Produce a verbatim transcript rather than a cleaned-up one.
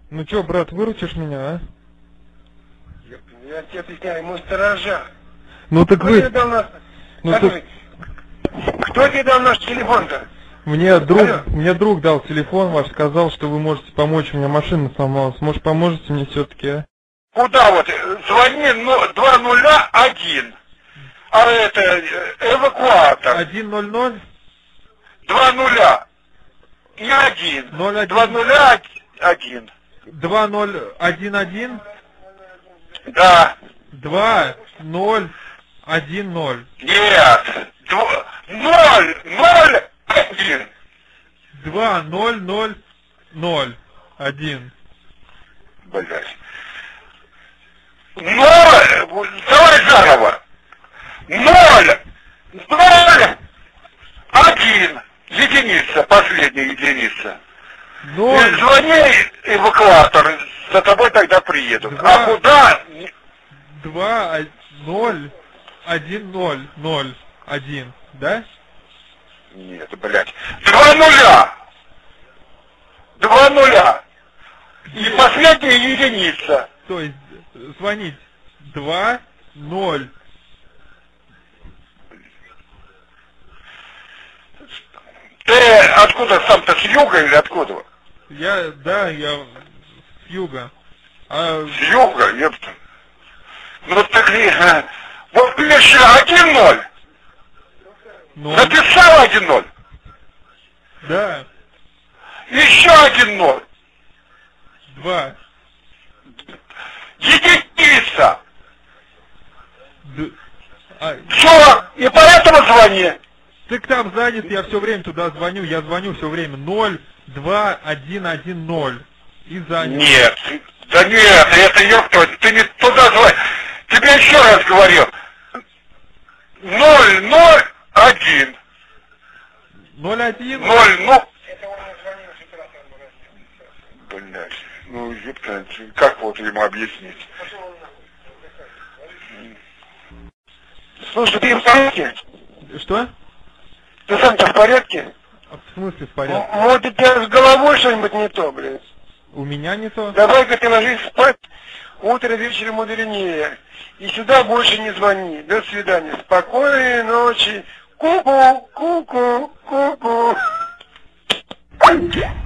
Ну чё, брат, выручишь меня, а? Я, я тебе объясняю, ему сторожа. Ну так Кто вы... тебе дал наш... Ну, Который... Кто тебе дал наш телефон-то? Мне друг, Алло. мне друг дал телефон ваш, сказал, что вы можете помочь, у меня машина сломалась. Может, поможете мне все-таки, а? Куда вот? Звони ну, два нуля один. А это э, эвакуатор. один ноль ноль? Два нуля. И один. ноль один. Два нуля один. два ноль один один? Да. два ноль один ноль. Нет. Дво... Ноль. Ноль. Один. два ноль ноль ноль один. Блять. Ноль. Давай заново. Ноль. Ноль. Один. Единица. Последняя единица. ноль. И звони эвакуатор. За тобой тогда приедут. Два. А куда? два ноль один ноль ноль один, да? Нет, блядь. Два нуля. Два нуля. И последняя единица. То есть звонить два ноль. Ты откуда сам-то, с юга или откуда? Я, да, я с юга. А... С юга, ёпта. Ну так и... Вот пиши один ноль. ноль. Написал один ноль. Да. Еще один ноль. два. Единица. Д... А... Все, и поэтому звони. Ты там занят, я все время туда звоню, я звоню все время. ноль два один один ноль. И занят. Нет, да нет, это ёпта, ты не туда звони. Тебе еще раз говорю. Ноль, ноль, один. ноль один? Ноль, ну... Блять, ну ёпта, как вот ему объяснить? Слушай, ты в порядке? Что? Ты сам-то в порядке? В смысле в порядке? Вот у тебя с головой что-нибудь не то, блядь. У меня не то? Давай-ка ты ложись спать, утро вечером мудренее. И сюда больше не звони. До свидания. Спокойной ночи. Ку-ку, ку-ку, ку-ку.